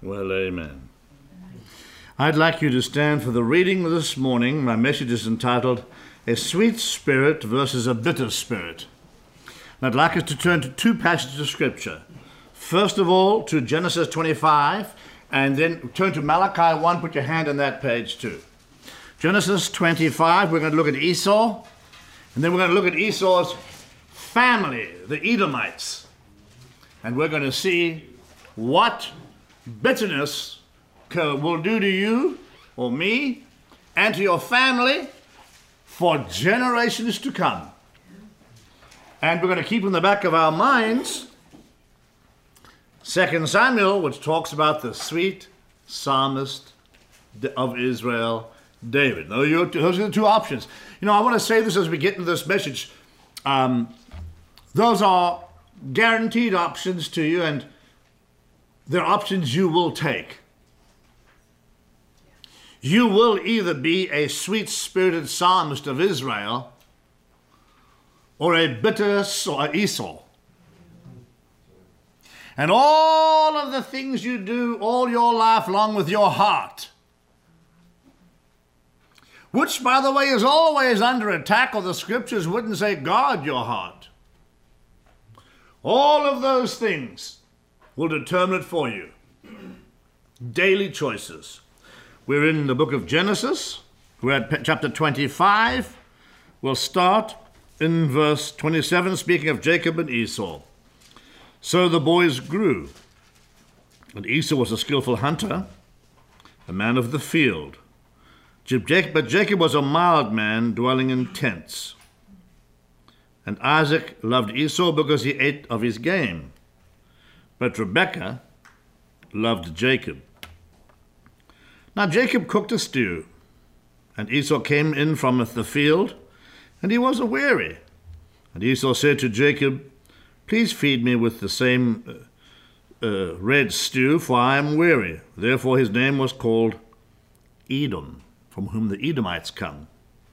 Well, amen. I'd like you to stand for the reading this morning. My message is entitled, A Sweet Spirit versus a Bitter Spirit. And I'd like us to turn to two passages of Scripture. First of all, to Genesis 25, and then turn to Malachi 1. Put your hand on that page too. Genesis 25, we're going to look at Esau, and then we're going to look at Esau's family, the Edomites. And we're going to see what bitterness will do to you or me and to your family for generations to come. And we're going to keep in the back of our minds 2 Samuel, which talks about the sweet psalmist of Israel, David. Those are the two options. You know, I want to say this as we get into this message. Those are guaranteed options to you, and they're options you will take. You will either be a sweet-spirited psalmist of Israel or a bitter Esau. And all of the things you do all your life long with your heart, which, by the way, is always under attack, or the scriptures wouldn't say guard your heart. All of those things will determine it for you. Daily choices. We're in the book of Genesis. We're at chapter 25. We'll start in verse 27, speaking of Jacob and Esau. So the boys grew, and Esau was a skillful hunter, a man of the field. But Jacob was a mild man, dwelling in tents. And Isaac loved Esau because he ate of his game. But Rebekah loved Jacob. Now Jacob cooked a stew, and Esau came in from the field, and he was aweary. And Esau said to Jacob, Please feed me with the same red stew, for I am weary. Therefore his name was called Edom, from whom the Edomites come.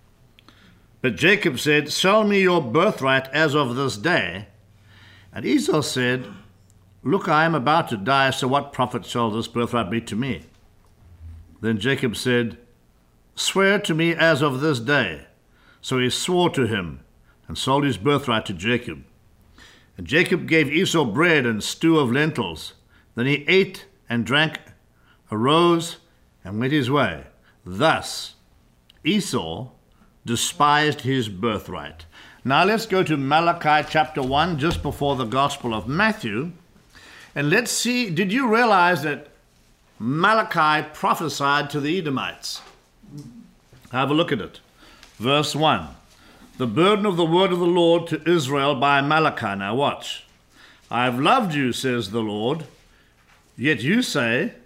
But Jacob said, Sell me your birthright as of this day. And Esau said, Look, I am about to die, so what profit shall this birthright be to me? Then Jacob said, Swear to me as of this day. So he swore to him and sold his birthright to Jacob. And Jacob gave Esau bread and stew of lentils. Then he ate and drank, arose, and went his way. Thus Esau despised his birthright. Now let's go to Malachi chapter 1, just before the Gospel of Matthew. And let's see, did you realize that Malachi prophesied to the Edomites? Have a look at it. Verse 1. The burden of the word of the Lord to Israel by Malachi. Now watch. I have loved you, says the Lord. Yet you say,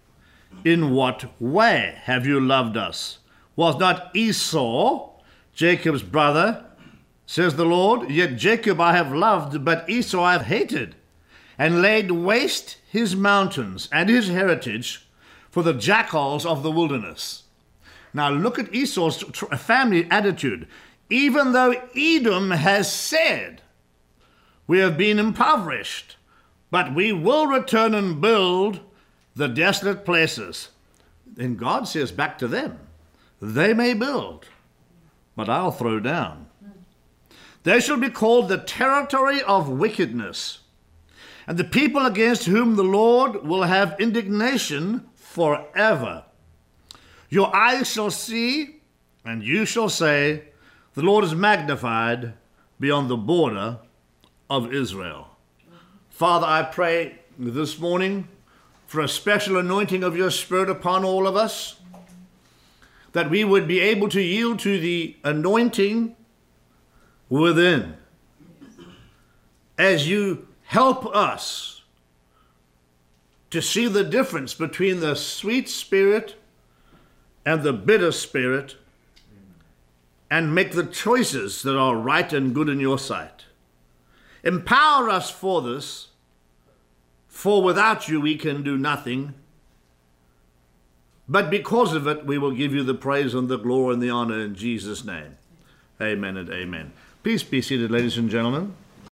In what way have you loved us? Was not Esau Jacob's brother, says the Lord? Yet Jacob I have loved, but Esau I have hated, and laid waste his mountains and his heritage for the jackals of the wilderness. Now look at Esau's family attitude. Even though Edom has said, We have been impoverished, but we will return and build the desolate places. Then God says back to them, They may build, but I'll throw down. They shall be called the territory of wickedness, and the people against whom the Lord will have indignation forever. Your eyes shall see, and you shall say, The Lord is magnified beyond the border of Israel. Father, I pray this morning for a special anointing of your Spirit upon all of us, that we would be able to yield to the anointing within as you help us to see the difference between the sweet spirit and the bitter spirit, and make the choices that are right and good in your sight. Empower us for this, for without you we can do nothing, but because of it we will give you the praise and the glory and the honor in Jesus' name. Amen and amen. Please be seated, ladies and gentlemen.